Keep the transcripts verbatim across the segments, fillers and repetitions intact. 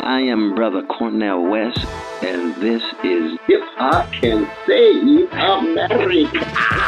I am Brother Cornel West, and this is Hip Hop Can Save America.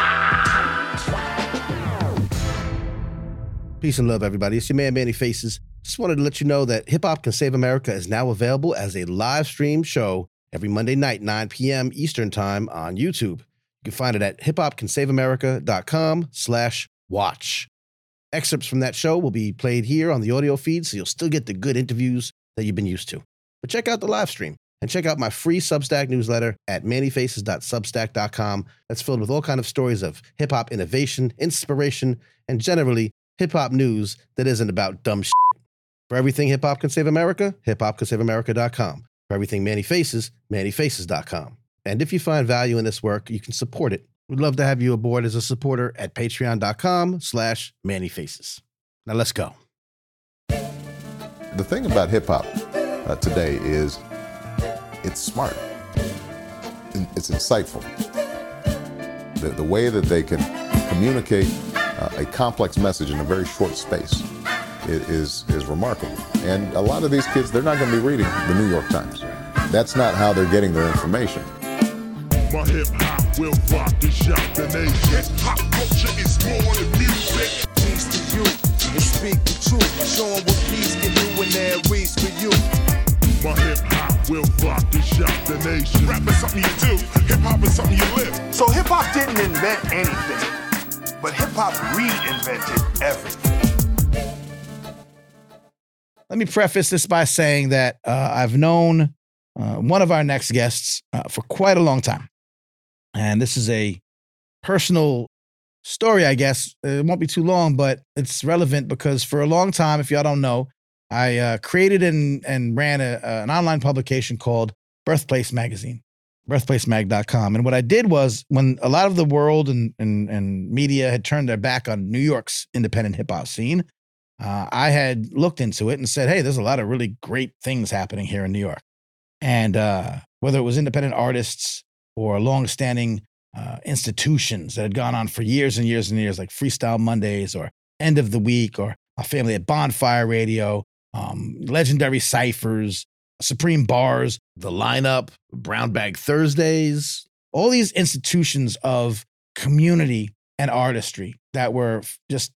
Peace and love, everybody. It's your man, Manny Faces. Just wanted to let you know that Hip Hop Can Save America is now available as a live stream show every Monday night, nine p.m. Eastern Time on YouTube. You can find it at hiphopcansaveamerica.com slash watch. Excerpts from that show will be played here on the audio feed, so you'll still get the good interviews that you've been used to. But check out the live stream and check out my free Substack newsletter at manny faces dot substack dot com. That's filled with all kinds of stories of hip-hop innovation, inspiration, and generally hip-hop news that isn't about dumb shit. For everything Hip Hop Can Save America, hip hop can save america dot com. For everything Manny Faces, manny faces dot com. And if you find value in this work, you can support it. We'd love to have you aboard as a supporter at patreon.com slash mannyfaces. Now let's go. The thing about hip-hop uh, today is it's smart. It's insightful. The, the way that they can communicate uh, a complex message in a very short space is, is remarkable. And a lot of these kids, they're not going to be reading the New York Times. That's not how they're getting their information. My hip-hop will rock and shock the nation. Hip-hop culture is more than music. Peace to you and speak the truth. Show 'em what peace can do and there reach for you. My hip-hop will rock and shock the nation. Rap is something you do. Hip-hop is something you live. So hip-hop didn't invent anything, but hip-hop reinvented everything. Let me preface this by saying that uh, I've known uh, one of our next guests uh, for quite a long time. And this is a personal story, I guess. It won't be too long, but it's relevant because for a long time, if y'all don't know, I uh, created and, and ran a, uh, an online publication called Birthplace Magazine, birthplace mag dot com. And what I did was when a lot of the world and, and, and media had turned their back on New York's independent hip-hop scene, uh, I had looked into it and said, hey, there's a lot of really great things happening here in New York. And uh, whether it was independent artists or long-standing uh, institutions that had gone on for years and years and years, like Freestyle Mondays or End of the Week or My Family at Bonfire Radio, um, legendary ciphers, Supreme Bars, The Lineup, Brown Bag Thursdays, all these institutions of community and artistry that were just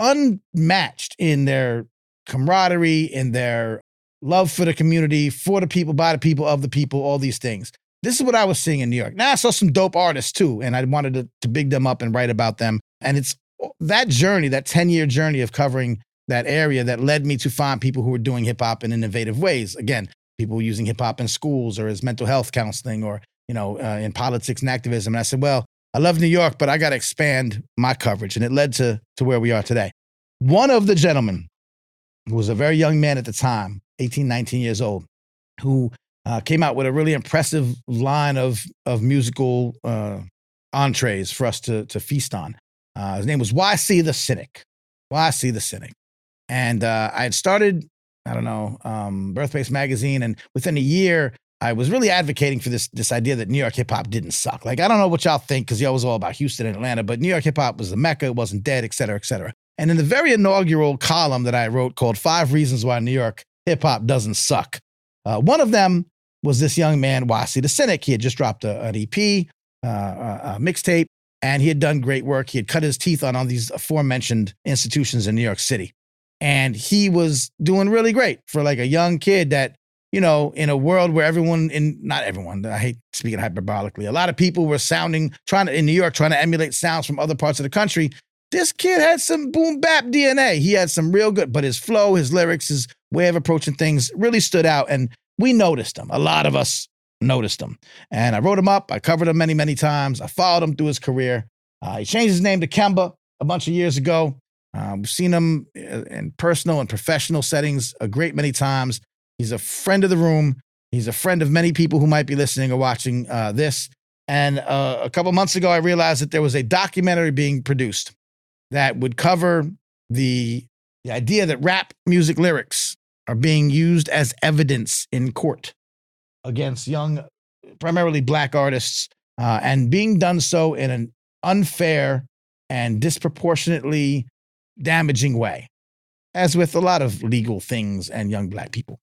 unmatched in their camaraderie, in their love for the community, for the people, by the people, of the people, all these things. This is what I was seeing in New York. Now I saw some dope artists too, and I wanted to, to big them up and write about them. And it's that journey, that ten-year journey of covering that area that led me to find people who were doing hip-hop in innovative ways. Again, people using hip-hop in schools or as mental health counseling or, you know, uh, in politics and activism. And I said, well, I love New York, but I got to expand my coverage. And it led to, to where we are today. One of the gentlemen, who was a very young man at the time, eighteen, nineteen years old, who uh, came out with a really impressive line of, of musical uh, entrees for us to, to feast on. Uh, his name was Y C the Cynic. Y C the Cynic. And uh, I had started, I don't know, um, Birthplace Magazine, and within a year, I was really advocating for this, this idea that New York hip-hop didn't suck. Like, I don't know what y'all think, because y'all was all about Houston and Atlanta, but New York hip-hop was the Mecca, it wasn't dead, et cetera, et cetera. And in the very inaugural column that I wrote called Five Reasons Why New York Hip-Hop Doesn't Suck, uh, one of them was this young man, Y C the Cynic. He had just dropped a, an E P, uh, a, a mixtape, and he had done great work. He had cut his teeth on all these aforementioned institutions in New York City. And he was doing really great for like a young kid that, you know, in a world where everyone in, not everyone, I hate speaking hyperbolically, a lot of people were sounding, trying to, in New York, trying to emulate sounds from other parts of the country. This kid had some boom bap D N A. He had some real good, but his flow, his lyrics, his way of approaching things really stood out. And we noticed him. A lot of us noticed him. And I wrote him up. I covered him many, many times. I followed him through his career. Uh, he changed his name to Kemba a bunch of years ago. Uh, we've seen him in personal and professional settings a great many times. He's a friend of the room. He's a friend of many people who might be listening or watching uh, this. And uh, a couple months ago, I realized that there was a documentary being produced that would cover the, the idea that rap music lyrics are being used as evidence in court against young, primarily black artists, uh, and being done so in an unfair and disproportionately damaging way, as with a lot of legal things and young black people.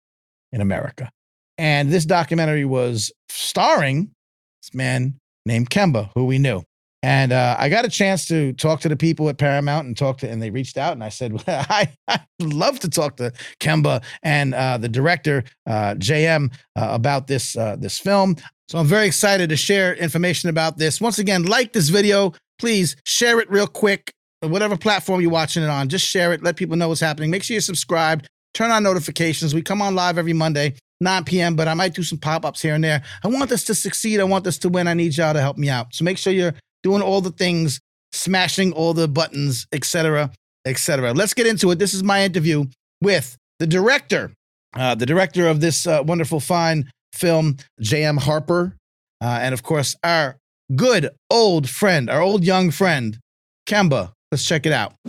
in America. And this documentary was starring this man named Kemba, who we knew. And uh, I got a chance to talk to the people at Paramount and talk to, and they reached out and I said, well, I, I'd love to talk to Kemba and uh, the director, uh, J M, uh, about this, uh, this film. So I'm very excited to share information about this. Once again, like this video, please share it real quick. Whatever platform you're watching it on, just share it. Let people know what's happening. Make sure you're subscribed. Turn on notifications. We come on live every Monday, nine p.m., but I might do some pop-ups here and there. I want this to succeed. I want this to win. I need y'all to help me out. So make sure you're doing all the things, smashing all the buttons, et cetera, et cetera. Let's get into it. This is my interview with the director, uh, the director of this uh, wonderful, fine film, J M Harper, uh, and of course, our good old friend, our old young friend, Kemba. Let's check it out.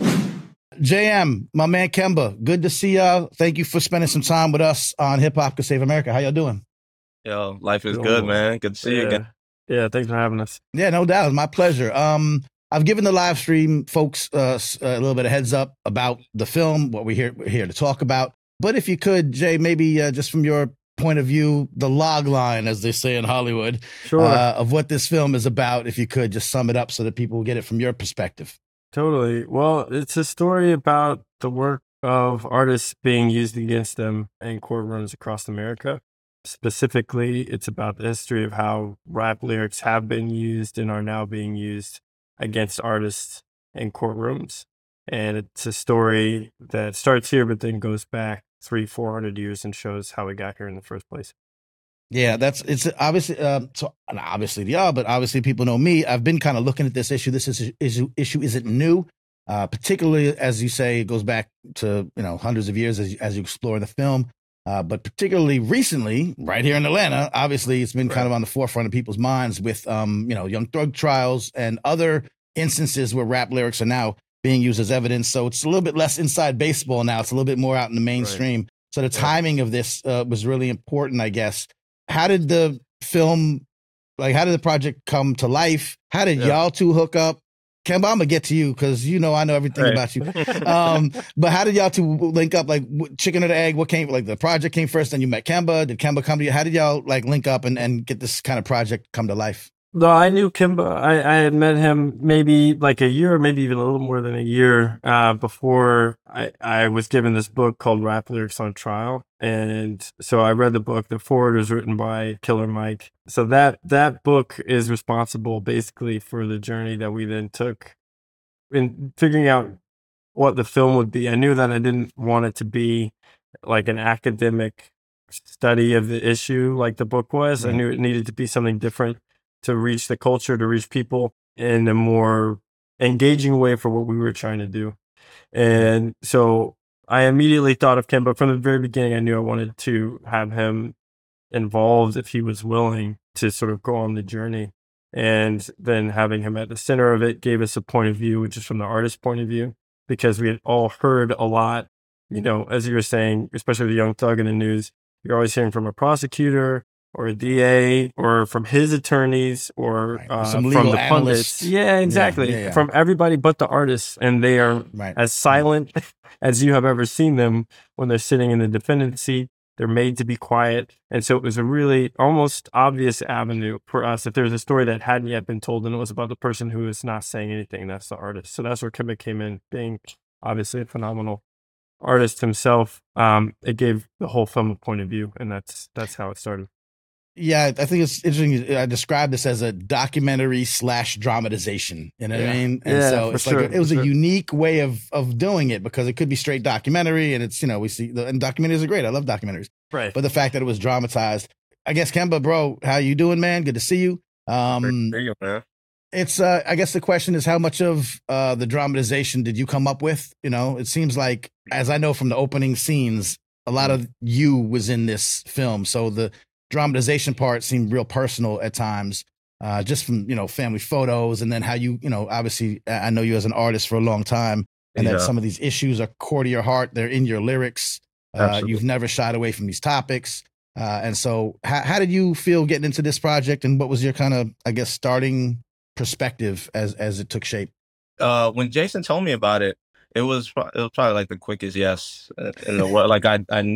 J M, my man Kemba, good to see y'all. Thank you for spending some time with us on Hip Hop Could Save America. How y'all doing? Yo, life is good, man. Good to see yeah. you again. Yeah, thanks for having us. Yeah, no doubt. It's my pleasure. Um, I've given the live stream folks uh, a little bit of heads up about the film, what we're here, we're here to talk about. But if you could, Jay, maybe uh, just from your point of view, the log line, as they say in Hollywood, sure. uh, of what this film is about, if you could just sum it up so that people will get it from your perspective. Totally. Well, it's a story about the work of artists being used against them in courtrooms across America. Specifically, it's about the history of how rap lyrics have been used and are now being used against artists in courtrooms. And it's a story that starts here, but then goes back three, four hundred years and shows how we got here in the first place. Yeah, that's it's obviously uh, so obviously yeah, but obviously people know me. I've been kind of looking at this issue. This is, issue issue isn't new, uh, particularly as you say, it goes back to you know hundreds of years as as you explore the film. Uh, but particularly recently, right here in Atlanta, obviously it's been right. kind of on the forefront of people's minds with um you know Young Thug trials and other instances where rap lyrics are now being used as evidence. So it's a little bit less inside baseball now. It's a little bit more out in the mainstream. Right. So the timing of this uh, was really important, I guess. How did the film, like, how did the project come to life? How did yeah. y'all two hook up? Kemba, I'm gonna get to you because you know I know everything right. about you. Um, but how did y'all two link up? Like, chicken or the egg? What came? Like, the project came first, then you met Kemba. Did Kemba come to you? How did y'all like link up and, and get this kind of project come to life? No, I knew Kemba. I, I had met him maybe like a year, maybe even a little more than a year uh, before I, I was given this book called Rap Lyrics on Trial. And so I read the book. The foreword was written by Killer Mike. So that that book is responsible basically for the journey that we then took in figuring out what the film would be. I knew that I didn't want it to be like an academic study of the issue like the book was. Mm-hmm. I knew it needed to be something different to reach the culture, to reach people in a more engaging way for what we were trying to do. And so I immediately thought of Kemba. From the very beginning, I knew I wanted to have him involved if he was willing to sort of go on the journey. And then having him at the center of it gave us a point of view, which is from the artist's point of view, because we had all heard a lot, you know, as you were saying, especially the Young Thug in the news, you're always hearing from a prosecutor or a D A, or from his attorneys, or right. uh, from the pundits. Yeah, exactly. Yeah, yeah, yeah. From everybody but the artists. And they are right. as silent as you have ever seen them when they're sitting in the defendant's seat. They're made to be quiet. And so it was a really almost obvious avenue for us. If there's a story that hadn't yet been told, and it was about the person who is not saying anything, that's the artist. So that's where Kemba came in, being obviously a phenomenal artist himself. Um, it gave the whole film a point of view, and that's that's how it started. Yeah, I think it's interesting. I described this as a documentary slash dramatization. You know what yeah. I mean? And yeah, so it's sure, like a, it was sure. a unique way of of doing it because it could be straight documentary, and it's you know we see the and documentaries are great. I love documentaries, right? But the fact that it was dramatized, I guess Kemba, bro, how you doing, man? Good to see you. Um, there you go, man. It's uh, I guess the question is how much of uh the dramatization did you come up with? You know, it seems like, as I know from the opening scenes, a lot of you was in this film, so the dramatization part seemed real personal at times, uh, just from, you know, family photos. And then how you, you know, obviously I know you as an artist for a long time, and yeah. that some of these issues are core to your heart. They're in your lyrics. Uh, you've never shied away from these topics. Uh, and so how, how did you feel getting into this project, and what was your kind of, I guess, starting perspective as, as it took shape? Uh, when Jason told me about it, it was, it was probably like the quickest yes in the world. Like I, I knew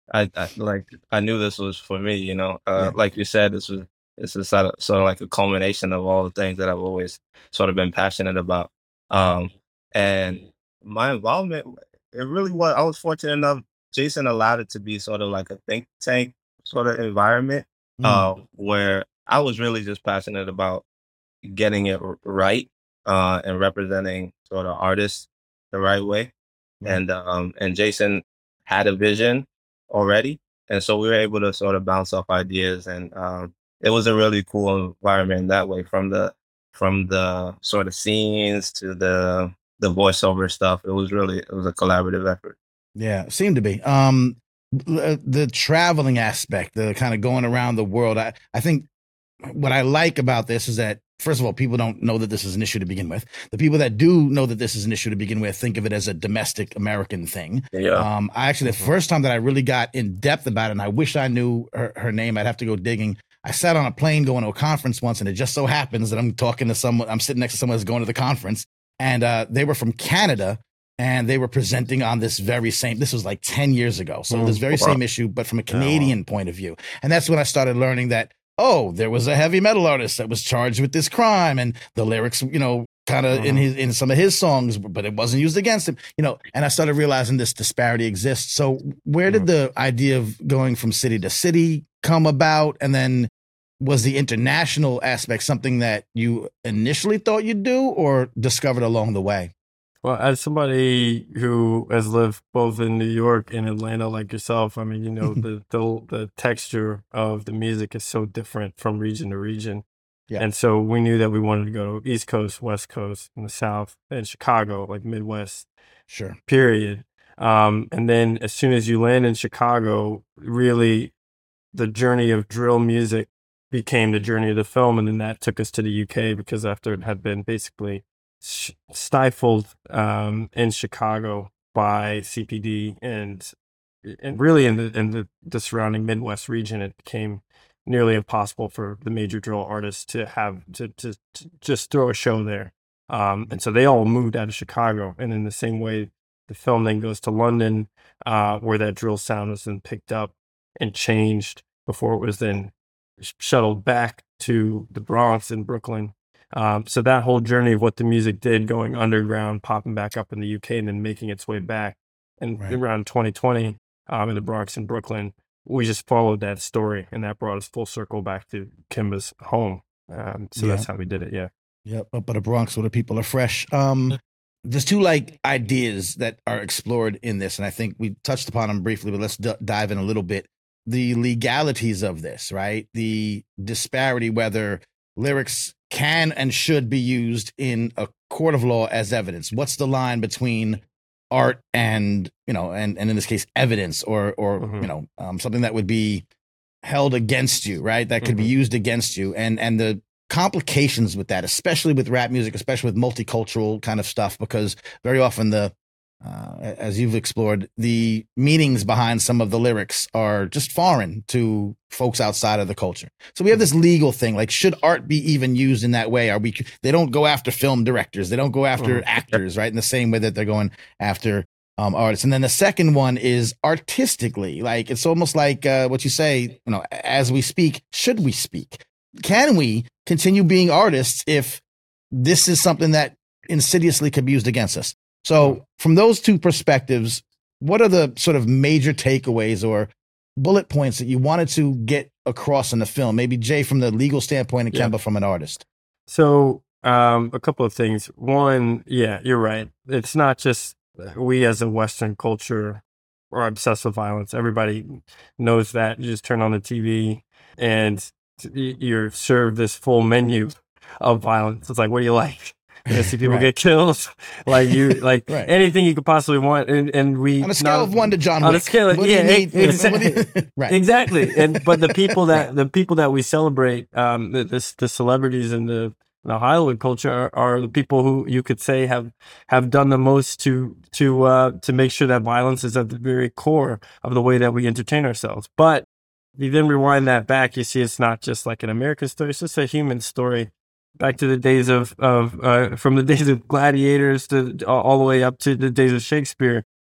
I, I like I knew this was for me. You know, uh, Yeah. like you said, this was this is sort of, sort of like a culmination of all the things that I've always sort of been passionate about. Um, and my involvement, it really was. I was fortunate enough. Jason allowed it to be sort of like a think tank sort of environment, Mm. uh, where I was really just passionate about getting it r- right, uh, and representing sort of artists the right way. Right. And um, and Jason had a vision already, and so we were able to sort of bounce off ideas, and um, it was a really cool environment in that way. From the from the sort of scenes to the the voiceover stuff, it was really it was a collaborative effort. Yeah, seemed to be. Um, the, the traveling aspect, the kind of going around the world. I, I think what I like about this is that, first of all, people don't know that this is an issue to begin with. The people that do know that this is an issue to begin with think of it as a domestic American thing. Yeah. Um, I actually, the first time that I really got in depth about it, and I wish I knew her, her name, I'd have to go digging. I sat on a plane going to a conference once, and it just so happens that I'm talking to someone, I'm sitting next to someone who's going to the conference, and uh, they were from Canada, and they were presenting on this very same, this was like ten years ago. So Mm, this very wow. same issue, but from a Canadian point of view. And that's when I started learning that, oh, there was a heavy metal artist that was charged with this crime, and the lyrics, you know, kind of in his in some of his songs, but it wasn't used against him, you know. And I started realizing this disparity exists. So where did the idea of going from city to city come about? And then was the international aspect something that you initially thought you'd do or discovered along the way? Well, as somebody who has lived both in New York and Atlanta, like yourself, I mean, you know, the, the the texture of the music is so different from region to region. Yeah. And so we knew that we wanted to go to East Coast, West Coast, and the South, and Chicago, like Midwest, Sure. period. Um, and then as soon as you land in Chicago, really the journey of drill music became the journey of the film. And then that took us to the U K, because after it had been basically sh- stifled um, in Chicago by C P D and and really in the in the, the surrounding Midwest region, it became nearly impossible for the major drill artists to have to to, to just throw a show there. Um, and so they all moved out of Chicago. And in the same way, the film then goes to London, uh, where that drill sound was then picked up and changed before it was then sh- shuttled back to the Bronx and Brooklyn. Um, so that whole journey of what the music did, going underground, popping back up in the U K, and then making its way back. And Right. around twenty twenty, um, in the Bronx and Brooklyn, we just followed that story, and that brought us full circle back to Kimba's home. Um, so Yeah. that's how we did it. Yeah. Yep, up at the Bronx where the people are fresh. Um, there's two like ideas that are explored in this, and I think we touched upon them briefly, but let's d- dive in a little bit. The legalities of this, right? The disparity, whether lyrics can and should be used in a court of law as evidence. What's the line between art and, you know, and, and in this case, evidence, or, or Mhm. you know, um, something that would be held against you, right? That could be Mhm. used against you. And, and the complications with that, especially with rap music, especially with multicultural kind of stuff, because very often the, uh, as you've explored, the meanings behind some of the lyrics are just foreign to folks outside of the culture. So we have this legal thing, like, should art be even used in that way? Are we, they don't go after film directors. They don't go after Mhm. actors, right? In the same way that they're going after um, artists. And then the second one is artistically, like, it's almost like uh, what you say, you know, as we speak, should we speak? Can we continue being artists if this is something that insidiously could be used against us? So from those two perspectives, what are the sort of major takeaways or bullet points that you wanted to get across in the film? Maybe Jay from the legal standpoint and Yeah. Kemba from an artist. So, um, a couple of things. One, yeah, you're right. It's not just we as a Western culture are obsessed with violence. Everybody knows that. You just turn on the T V and y- you're served this full menu of violence. It's like, what do you like? You see people Right. get killed, like you, like Right. anything you could possibly want, and and we On a scale not- of one to John on Wick. a scale of what do you yeah, need? ex- What do you- right. exactly. And but the people that the people that we celebrate, um, the the, the celebrities in the the Hollywood culture are, are the people who you could say have have done the most to to uh, to make sure that violence is at the very core of the way that we entertain ourselves. But you then rewind that back, you see it's not just like an American story; it's just a human story. Back to the days of of uh, from the days of gladiators to all all the way up to the days of Shakespeare.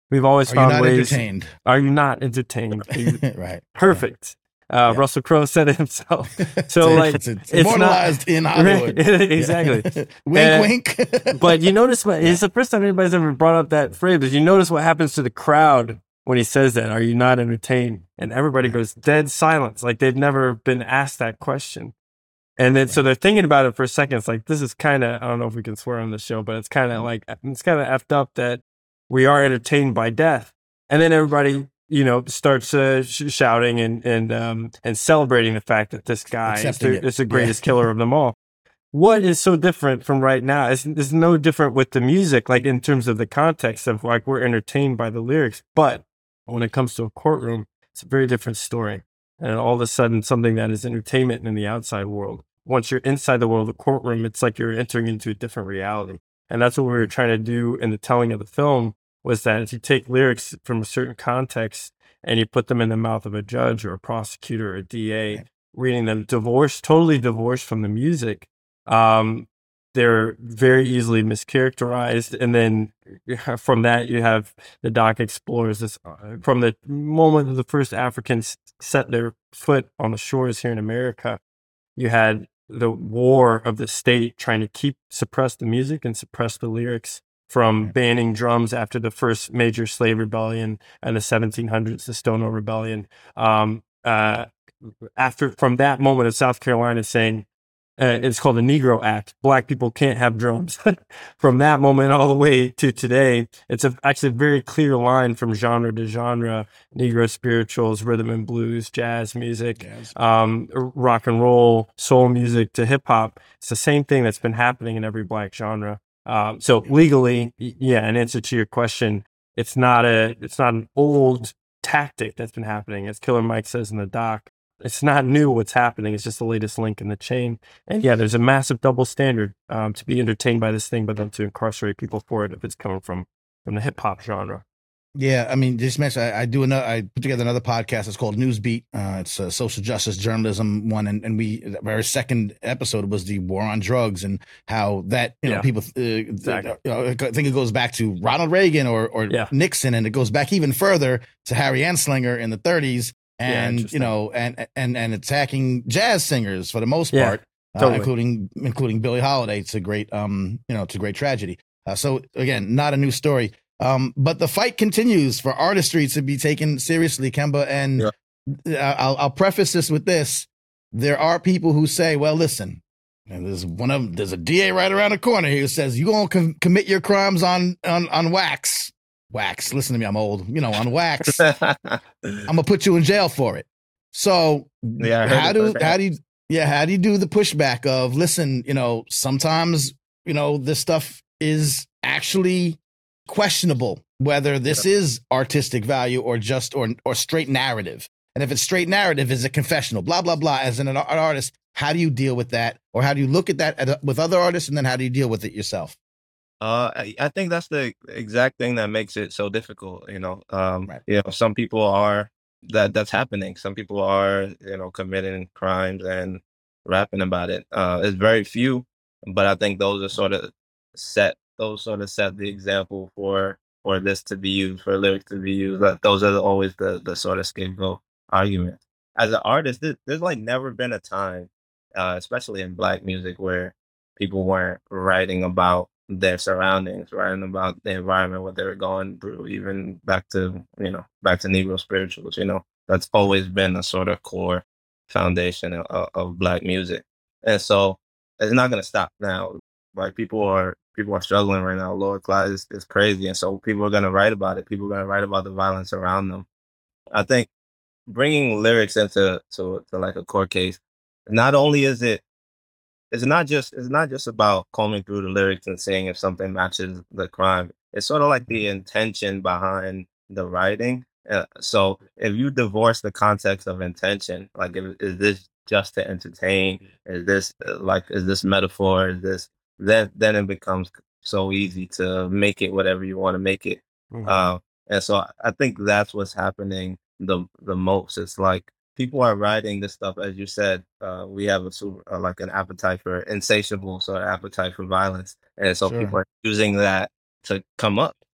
we've always Are you found not ways. entertained? Are you not entertained? Are you- Right. Perfect. Uh, Yeah. Russell Crowe said it himself. It's, So like, it's, it's it's immortalized in not Hollywood. exactly. Wink, Uh, wink. But you notice what it's the first time anybody's ever brought up that phrase. But you notice what happens to the crowd when he says that. Are you not entertained? And everybody goes dead silence, like they've never been asked that question. And then so they're thinking about it for a second. It's like, this is kind of, I don't know if we can swear on the show, but it's kind of like, it's kind of effed up that we are entertained by death. And then everybody, you know, starts uh, sh- shouting and and um, and celebrating the fact that this guy is Accepting the, it. is the greatest Yeah. killer of them all. What is so different from right now? It's, it's no different with the music, like in terms of the context of like we're entertained by the lyrics. But when it comes to a courtroom, it's a very different story. And all of a sudden, something that is entertainment in the outside world. Once you're inside the world of the courtroom, it's like you're entering into a different reality. And that's what we were trying to do in the telling of the film, was that if you take lyrics from a certain context and you put them in the mouth of a judge or a prosecutor or a D A, reading them divorced, totally divorced from the music, um, they're very easily mischaracterized. And then from that, you have the doc explores this uh, from the moment of the first Africans set their foot on the shores here in America. You had the war of the state trying to keep suppress the music and suppress the lyrics, from banning drums after the first major slave rebellion in the seventeen hundreds, the Stonewall Rebellion. Um, uh, after from that moment of South Carolina saying, uh, it's called the Negro Act, black people can't have drums. From that moment all the way to today, it's a, actually a very clear line from genre to genre: Negro spirituals, rhythm and blues, jazz music, Jazz. um, rock and roll, soul music to hip hop. It's the same thing that's been happening in every black genre. Um, so legally, y- yeah, in answer to your question, it's not a, it's not an old tactic that's been happening. As Killer Mike says in the doc, it's not new what's happening. It's just the latest link in the chain. And yeah, there's a massive double standard um, to be entertained by this thing, but then to incarcerate people for it if it's coming from from the hip hop genre. Yeah, I mean, just mention I, I do another. I put together another podcast. It's called Newsbeat. Uh, it's a social justice journalism one, and and we the very second episode was the war on drugs and how that you know Yeah. people. Uh, Exactly. you know, I think it goes back to Ronald Reagan or or Yeah. Nixon, and it goes back even further to Harry Anslinger in the thirties, Yeah, and you interesting. know, and and and attacking jazz singers for the most Yeah, part, uh, totally. including including Billie Holiday. It's a great um you know it's a great tragedy. Uh, so again, not a new story. Um, but the fight continues for artistry to be taken seriously, Kemba. And Yeah. I'll, I'll preface this with this: there are people who say, "Well, listen, and there's one of there's a D A right around the corner here who says you gonna com- commit your crimes on on on wax, wax. Listen to me, I'm old. You know, on wax. I'm gonna put you in jail for it." So Yeah, I heard how it do firsthand. how do you yeah how do you do the pushback of listen? You know, sometimes you know this stuff is actually questionable whether this is artistic value or just or or straight narrative. And if it's straight narrative, is it confessional? Blah blah blah. As an, an artist, how do you deal with that, or how do you look at that at, with other artists, and then how do you deal with it yourself? Uh, I, I think that's the exact thing that makes it so difficult. You know, um, Right. you know, some people are that that's happening. Some people are, you know, committing crimes and rapping about it. Uh, it's very few, but I think those are sort of set. Those sort of set the example for for this to be used, for lyrics to be used. That those are always the the sort of scapegoat argument. As an artist, there, there's like never been a time, uh, especially in Black music, where people weren't writing about their surroundings, writing about the environment, what they were going through, even back to, you know, back to Negro spirituals, you know, that's always been a sort of core foundation of, of Black music. And so it's not going to stop now. Like people are, people are struggling right now. Lower class is, is crazy. And so people are going to write about it. People are going to write about the violence around them. I think bringing lyrics into to, to like a court case, not only is it, it's not just it's not just about combing through the lyrics and seeing if something matches the crime. It's sort of like the intention behind the writing. Uh, so if you divorce the context of intention, like if, is this just to entertain? Is this uh, like is this metaphor? Is this then then it becomes so easy to make it whatever you want to make it. Mhm. Uh, and so I think that's what's happening the the most. It's like people are writing this stuff, as you said. Uh, we have a super, uh, like an appetite for insatiable sort of appetite for violence, and so Sure. people are using that to come up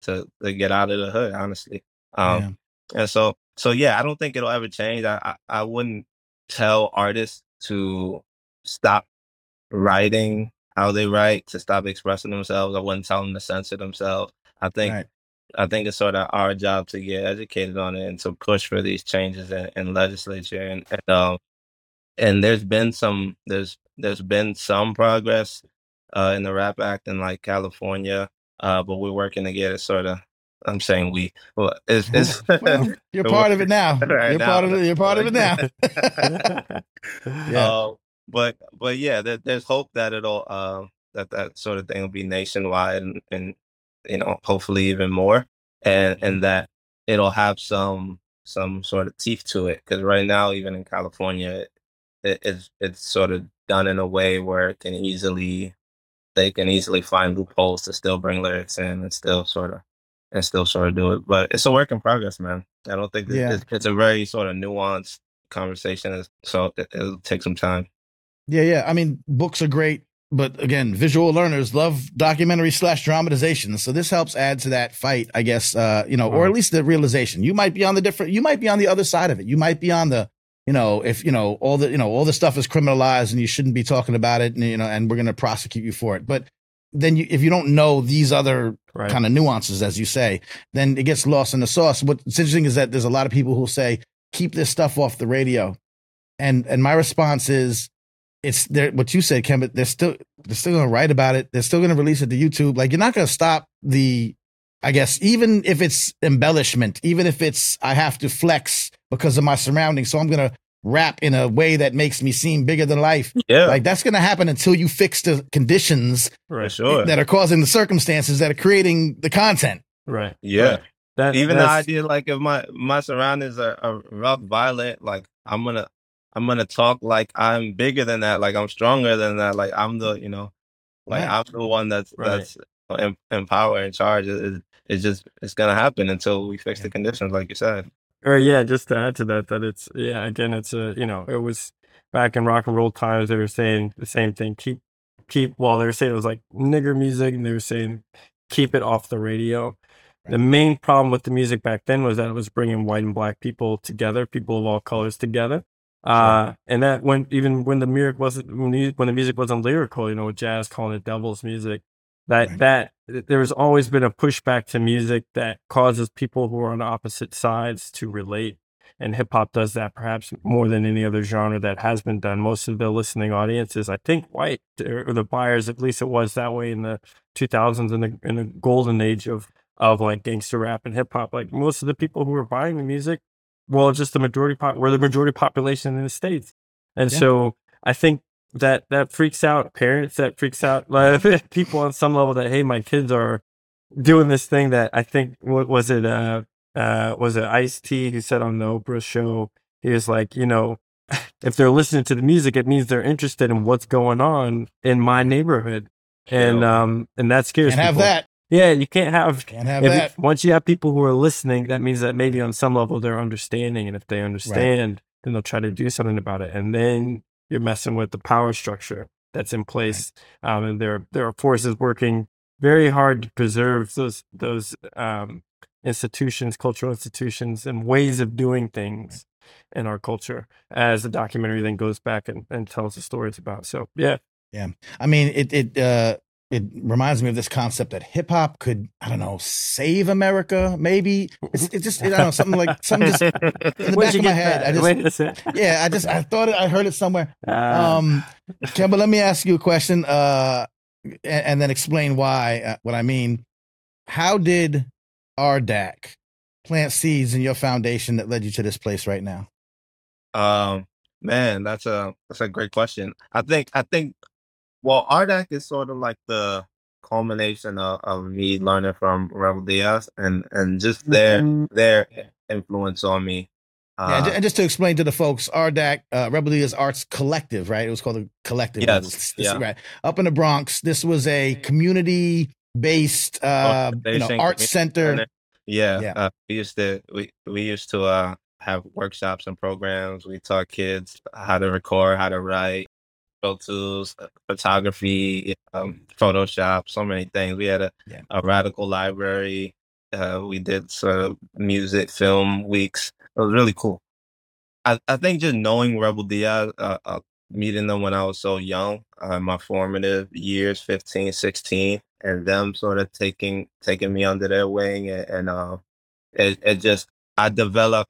to to get out of the hood, honestly. Um, Yeah. and so so yeah, I don't think it'll ever change. I I, I wouldn't tell artists to stop writing how they write, to stop expressing themselves. I wouldn't tell them to censor themselves. I think Right. I think it's sort of our job to get educated on it and to push for these changes in, in legislature. And and, um, and there's been some there's there's been some progress uh, in the Rap Act in like California, uh, but we're working to get it sort of. I'm saying we. Well, it's, it's Well, you're part of it now. Right You're now. part of it. You're part of it now. Yeah. Uh, but but yeah, there, there's hope that it'll uh, that that sort of thing will be nationwide and, and you know hopefully even more, and and that it'll have some some sort of teeth to it, because right now even in California it, it's it's sort of done in a way where it can easily they can easily find loopholes to still bring lyrics in and still sort of and still sort of do it. But it's a work in progress, man. I don't think that Yeah. it's, it's a very sort of nuanced conversation, so it, it'll take some time. Yeah, yeah. I mean, books are great, but again, visual learners love documentary slash dramatization. So this helps add to that fight, I guess, uh, you know, or at least the realization. You might be on the different, you might be on the other side of it. You might be on the, you know, if, you know, all the, you know, all the stuff is criminalized and you shouldn't be talking about it and, you know, and we're going to prosecute you for it. But then you, if you don't know these other Right. kind of nuances, as you say, then it gets lost in the sauce. What's interesting is that there's a lot of people who say, keep this stuff off the radio. And, and my response is, it's there. What you said, Ken, but they're still they're still going to write about it. They're still going to release it to YouTube. Like, you're not going to stop the, I guess, even if it's embellishment, even if it's I have to flex because of my surroundings, so I'm going to rap in a way that makes me seem bigger than life. Yeah, Like, that's going to happen until you fix the conditions for Right. sure. that are causing the circumstances that are creating the content. Right. Yeah. Right. That, Even the that's- idea, like, if my my surroundings are, are rough, violent, like I'm gonna I'm gonna talk like I'm bigger than that, like I'm stronger than that, like I'm the you know, like Yeah. I'm the one that's Right. that's in, in power, in charge. It, it, it's just it's gonna happen until we fix the conditions, like you said. Or yeah, just to add to that, that it's yeah, again, it's a you know, it was back in rock and roll times. They were saying the same thing. Keep keep. Well, they were saying it was like nigger music, and they were saying keep it off the radio. The main problem with the music back then was that it was bringing white and black people together, people of all colors together. Uh, and that when even when the music wasn't when the, when the music wasn't lyrical, you know, with jazz calling it devil's music, that Right. that there has always been a pushback to music that causes people who are on opposite sides to relate. And hip hop does that perhaps more than any other genre that has been done. Most of the listening audiences, I think, white or the buyers. At least it was that way in the two thousands in the in the golden age of of like gangster rap and hip hop. Like most of the people who were buying the music, well, just the majority pop were the majority population in the States. And Yeah. so I think that that freaks out parents, that freaks out like, people on some level that, hey, my kids are doing this thing that I think, what was it, uh, uh, was it Ice-T who said on the Oprah show, he was like, you know, if they're listening to the music, it means they're interested in what's going on in my neighborhood. And, um, and that scares Can't have people. that. Yeah, you can't have, Can't have if that. it- once you have people who are listening, that means that maybe on some level they're understanding. And if they understand, then they'll try to do something about it. And then you're messing with the power structure that's in place. Um, and there, there are forces working very hard to preserve those, those, um, institutions, cultural institutions, and ways of doing things in our culture, as the documentary then goes back and, and tells the stories about. So, yeah. Yeah. I mean, it, it, uh, it reminds me of this concept that hip hop could, I don't know, save America. Maybe it's, it just, I don't know, something like something just in the Where'd back you of my get head. that? I just, Wait a second. yeah, I just, I thought it, I heard it somewhere. Ah. Um, Ken, but let me ask you a question, uh, and, and then explain why, uh, what I mean. How did R D A C plant seeds in your foundation that led you to this place right now? Um, man, that's a that's a great question. I think I think well, R D A C is sort of like the culmination of, of me learning from Rebel Diaz and and just their their influence on me. Yeah, Uh, and ju- and just to explain to the folks, R D A C, uh, Rebel Diaz Arts Collective, right? It was called a collective. Yes, This- this- yeah. right. Up in the Bronx. This was a community-based, uh, you know, Organization, arts community center. center. Yeah, Yeah. Uh, we used to we we used to uh have workshops and programs. We taught kids how to record, how to write, Pro Tools, uh, photography, um, Photoshop, so many things. We had a, Yeah. a radical library. Uh, we did sort of music, film weeks. It was really cool. I, I think just knowing Rebel Diaz, uh, uh, meeting them when I was so young, uh, my formative years, fifteen, sixteen, and them sort of taking taking me under their wing, and, and uh, it, it just, I developed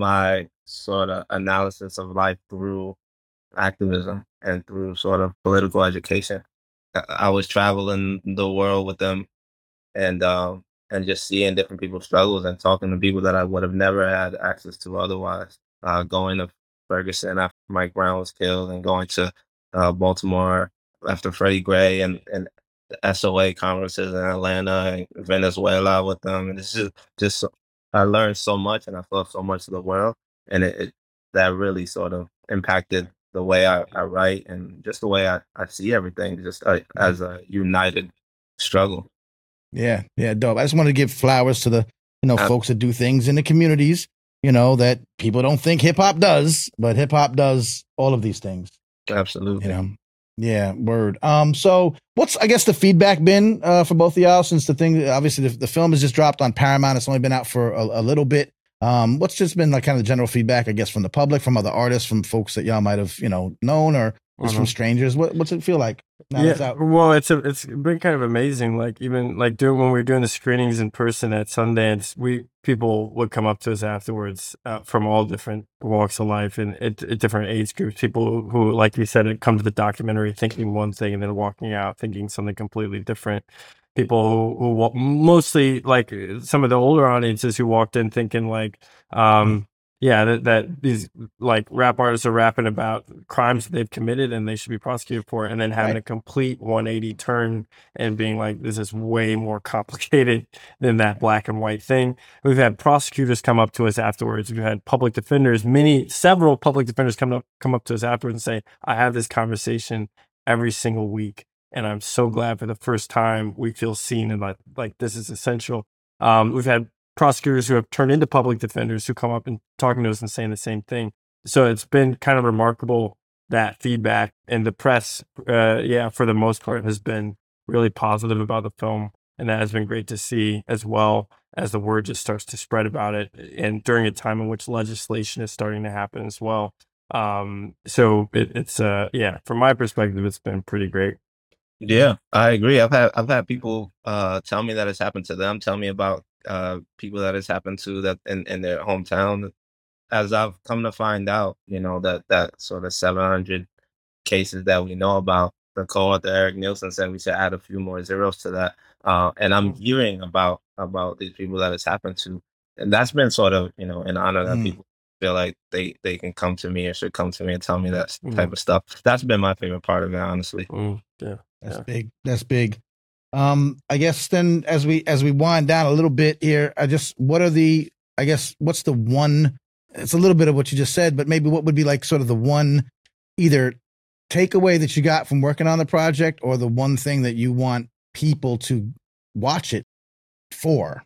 my sort of analysis of life through activism and through sort of political education. I, I was traveling the world with them, and um, and just seeing different people's struggles and talking to people that I would have never had access to otherwise. Uh, going to Ferguson after Mike Brown was killed, and going to uh, Baltimore after Freddie Gray, and and the S O A conferences in Atlanta and Venezuela with them, and it's just just so- I learned so much, and I saw so much of the world, and it, it that really sort of impacted the way I, I write and just the way I, I see everything, just uh, as a united struggle. Yeah, yeah, dope. I just wanted to give flowers to the, you know, Ab- folks that do things in the communities, you know, that people don't think hip hop does, but hip hop does all of these things, Absolutely. you know. Yeah, word. Um, so what's, I guess, the feedback been uh, for both of y'all since the thing, obviously the, the film has just dropped on Paramount. It's only been out for a, a little bit. Um, what's just been like kind of the general feedback, I guess, from the public, from other artists, from folks that y'all might have, you know, known, or just from Mhm. strangers? What, what's it feel like now that it's Yeah, out? well, it's a, it's been kind of amazing. Like even like doing when we were doing the screenings in person at Sundance, we people would come up to us afterwards uh, from all different walks of life and at, at different age groups. People who, like you said, had come to the documentary thinking one thing and then walking out thinking something completely different. People who, who wa- mostly like uh, some of the older audiences who walked in thinking like, um, yeah, that, that these like rap artists are rapping about crimes that they've committed and they should be prosecuted for it, and then having Right. a complete one eighty turn and being like, this is way more complicated than that black and white thing. We've had prosecutors come up to us afterwards. We've had public defenders, many, several public defenders come up, come up to us afterwards and say, I have this conversation every single week, and I'm so glad for the first time we feel seen and like, like this is essential. Um, we've had prosecutors who have turned into public defenders who come up and talking to us and saying the same thing. So it's been kind of remarkable, that feedback, and the press, uh, yeah, for the most part has been really positive about the film. And that has been great to see, as well as the word just starts to spread about it. And during a time in which legislation is starting to happen as well. Um, so it, it's, uh, yeah, from my perspective, it's been pretty great. Yeah, I agree. I've had I've had people uh, tell me that it's happened to them. Tell me about uh, people that it's happened to that in, in their hometown. As I've come to find out, you know, that that sort of seven hundred cases that we know about, the co-author Eric Nielsen said we should add a few more zeros to that. Uh, and I'm hearing about about these people that it's happened to, and that's been sort of, you know, an honor that Mm. people feel like they they can come to me or should come to me and tell me that Mm. type of stuff. That's been my favorite part of it, honestly. Mm, yeah. That's Yeah. big. That's big. Um, I guess then as we as we wind down a little bit here, I just what are the I guess what's the one, it's a little bit of what you just said, but maybe what would be like sort of the one either takeaway that you got from working on the project, or the one thing that you want people to watch it for?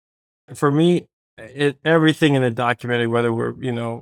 For me, it, everything in the documentary, whether we're, you know,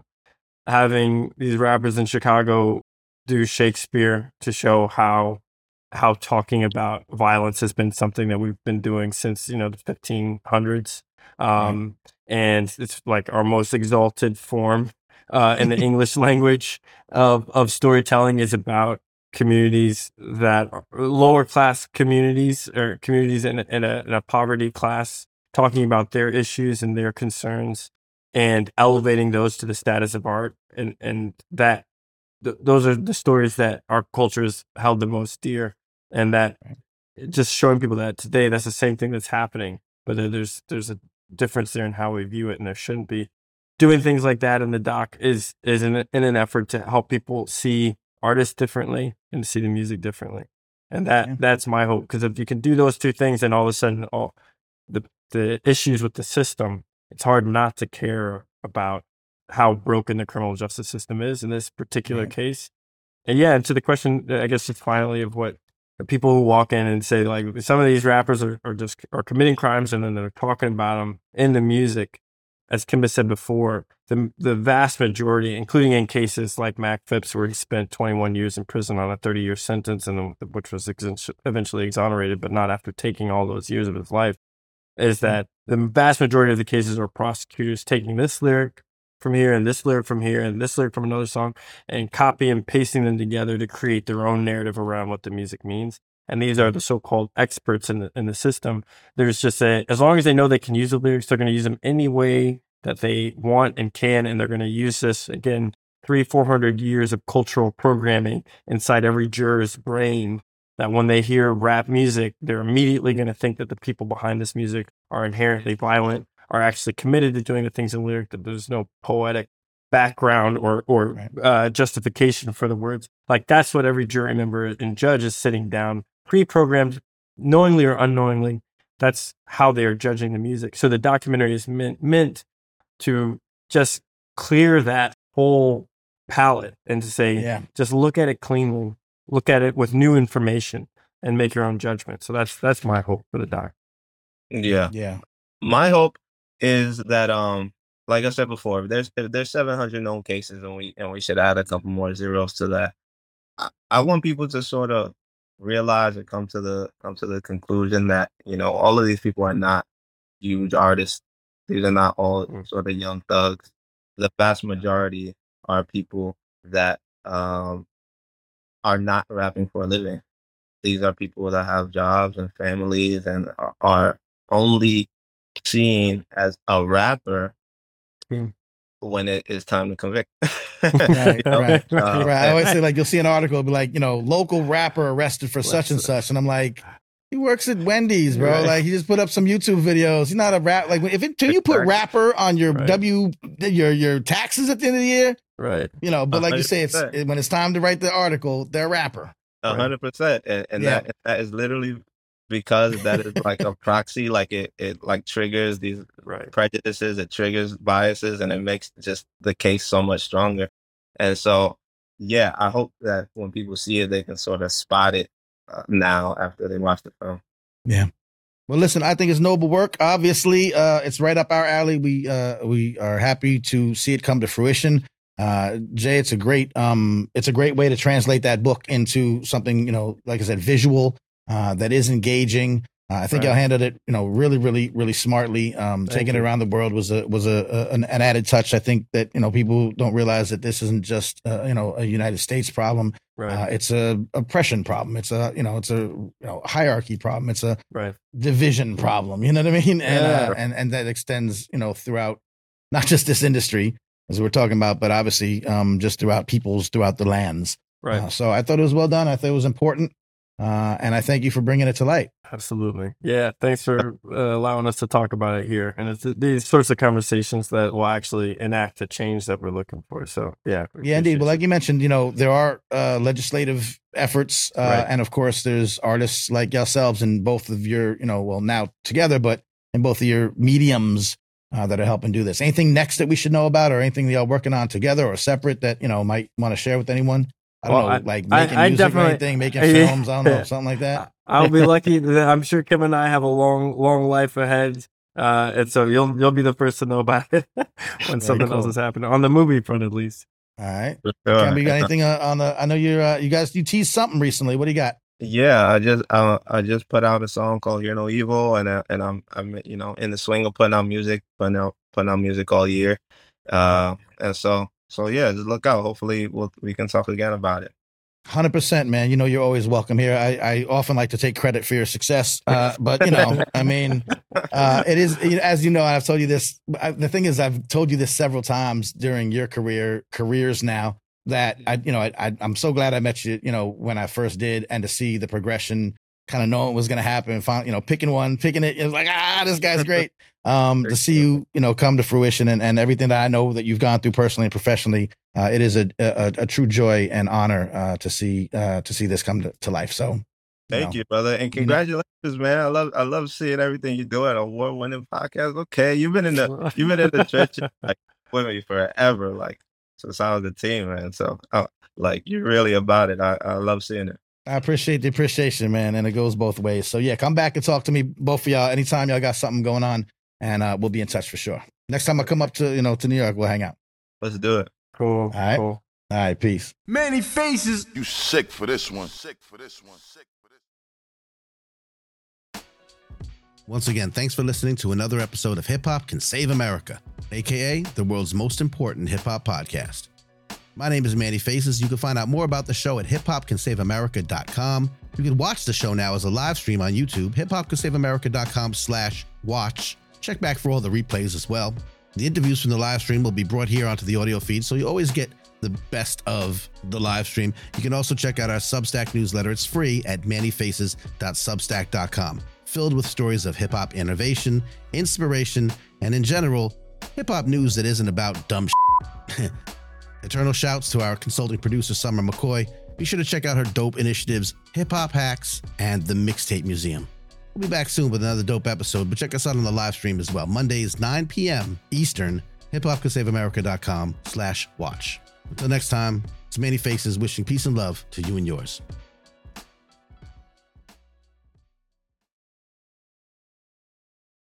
having these rappers in Chicago do Shakespeare to show how how talking about violence has been something that we've been doing since, you know, the fifteen hundreds. Um, and it's like our most exalted form uh, in the English language of, of storytelling is about communities that are lower class communities, or communities in a, in a, in a poverty class, talking about their issues and their concerns and elevating those to the status of art. And, and that th- those are the stories that our culture has held the most dear, and that just showing people that today that's the same thing that's happening, but that there's there's a difference there in how we view it, and there shouldn't be. Doing things like that in the doc is is in, a, in an effort to help people see artists differently and see the music differently, and that Yeah. that's my hope. Because if you can do those two things, then all of a sudden all the the issues with the system, it's hard not to care about how broken the criminal justice system is in this particular Right. case. And yeah, and to the question, I guess just finally, of what the people who walk in and say, like, some of these rappers are, are just are committing crimes, and then they're talking about them in the music. As Kimba said before, the the vast majority, including in cases like Mac Phipps, where he spent twenty-one years in prison on a thirty-year sentence, and which was ex- eventually exonerated, but not after taking all those years of his life. is that the vast majority of the cases are prosecutors taking this lyric from here and this lyric from here and this lyric from another song and copy and pasting them together to create their own narrative around what the music means. And these are the so-called experts in the in the system. There's just a, as long as they know they can use the lyrics, they're going to use them any way that they want and can, and they're going to use this, again, three, four hundred years of cultural programming inside every juror's brain, that when they hear rap music, they're immediately going to think that the people behind this music are inherently violent, are actually committed to doing the things in the lyric, that there's no poetic background or or Right. uh, justification for the words. Like, that's what every jury member and judge is sitting down, pre-programmed, knowingly or unknowingly. That's how they are judging the music. So the documentary is meant meant to just clear that whole palette and to say, Yeah. just look at it cleanly, look at it with new information, and make your own judgment. So that's that's my hope for the doc. Yeah. Yeah. My hope is that, um, like I said before, if there's if there's seven hundred known cases, and we and we should add a couple more zeros to that. I, I want people to sort of realize and come to the come to the conclusion that, you know, all of these people are not huge artists. These are not all Mm. sort of young thugs. The vast majority are people that um are not rapping for a living. These are people that have jobs and families and are, are only seen as a rapper Mm. when it is time to convict. Right, You know? right, Uh, right. I always say, like, you'll see an article be like, you know, local rapper arrested for such and such, and I'm like, he works at Wendy's, bro. Right. Like, he just put up some YouTube videos. He's not a rap. Like, if it, can you put Exactly. rapper on your Right. W, your your taxes at the end of the year? Right. You know, but like you say, it's one hundred percent. when it's time to write the article, they're a rapper. A hundred percent, and and Yeah. that that is literally because that is like a proxy, like it it like triggers these Right. prejudices, it triggers biases, and it makes just the case so much stronger. And so, yeah, I hope that when people see it, they can sort of spot it uh, now after they watch the film. Yeah. Well, listen, I think it's noble work. Obviously, uh, it's right up our alley. We uh, we are happy to see it come to fruition. Uh, Jay, it's a great um, it's a great way to translate that book into something, you know, like I said, visual uh, that is engaging. Uh, I think Right. y'all handled it, you know, really, really, really smartly. Um, Thank taking it you. around the world was a was a, a an, an added touch. I think that, you know, people don't realize that this isn't just uh, you know, a United States problem. Right. Uh, it's a oppression problem. It's a you know it's a you know hierarchy problem. It's a Right. division problem. You know what I mean? And Yeah. uh, and and that extends, you know, throughout not just this industry as we're talking about, but obviously um, just throughout peoples, throughout the lands. Right. Uh, so I thought it was well done. I thought it was important, uh, and I thank you for bringing it to light. Absolutely. Yeah. Thanks for uh, allowing us to talk about it here. And it's these sorts of conversations that will actually enact the change that we're looking for. So, yeah. we Yeah, indeed. appreciate But like you. you mentioned, you know, there are uh, legislative efforts, uh, Right. and of course, there's artists like yourselves in both of your, you know, well, now together, but in both of your mediums uh, that are helping do this. Anything next that we should know about, or anything that y'all working on together or separate that, you know, might want to share with anyone? I don't Well, know, I- like I- making I music or definitely- anything, making Yeah. films. I don't know, something like that. I'll be lucky. that- I'm sure Kim and I have a long, long life ahead. Uh, and so you'll you'll be the first to know about it when something else cool. is happening on the movie front, at least. All right. For sure. Campbell, you got anything uh, on the? I know you're. Uh, you guys, you teased something recently. What do you got? Yeah, I just uh, I just put out a song called "Hear No Evil," and uh, and I'm I'm you know in the swing of putting out music, putting out putting out music all year, uh, and so so yeah, just look out. Hopefully, we'll we can talk again about it. Hundred percent, man. You know you're always welcome here. I, I often like to take credit for your success, uh, but you know, I mean, uh, it is as you know. I've told you this. I, the thing is, I've told you this several times during your career careers now. That I, you know, I, I I'm so glad I met you. You know, when I first did, and to see the progression, kind of knowing what was going to happen, and find, you know, picking one, picking it. It was like, ah, this guy's great. Um, to see you, you know, come to fruition, and, and everything that I know that you've gone through personally and professionally, uh, it is a, a a true joy and honor uh, to see uh, to see this come to, to life. So, Thank know, you, brother, and you know- congratulations, man. I love I love seeing everything you're doing. Award winning podcast. Okay, you've been in the you've been in the trenches like with me forever, like since I was a teen, man. So uh, like you're really about it. I, I love seeing it. I appreciate the appreciation, man, and it goes both ways. So yeah, come back and talk to me, both of y'all, anytime y'all got something going on, and uh, we'll be in touch for sure. Next time I come up to you know to New York, we'll hang out. Let's do it. Cool. All right. Cool. All right, peace. Many faces. You sick for this one. Sick for this one. Sick for this. Once again, thanks for listening to another episode of Hip Hop Can Save America, aka the world's most important hip hop podcast. My name is Manny Faces. You can find out more about the show at hip hop can save america dot com. You can watch the show now as a live stream on YouTube, hip hop can save america dot com slash watch. Check back for all the replays as well. The interviews from the live stream will be brought here onto the audio feed, so you always get the best of the live stream. You can also check out our Substack newsletter. It's free at manny faces dot substack dot com, filled with stories of hip-hop innovation, inspiration, and in general, hip-hop news that isn't about dumb shit. Eternal shouts to our consulting producer, Summer McCoy. Be sure to check out her dope initiatives, Hip Hop Hacks, and the Mixtape Museum. We'll be back soon with another dope episode, but check us out on the live stream as well. Mondays, nine p.m. Eastern, hip hop can save america dot com slash watch. Until next time, it's Manny Faces wishing peace and love to you and yours.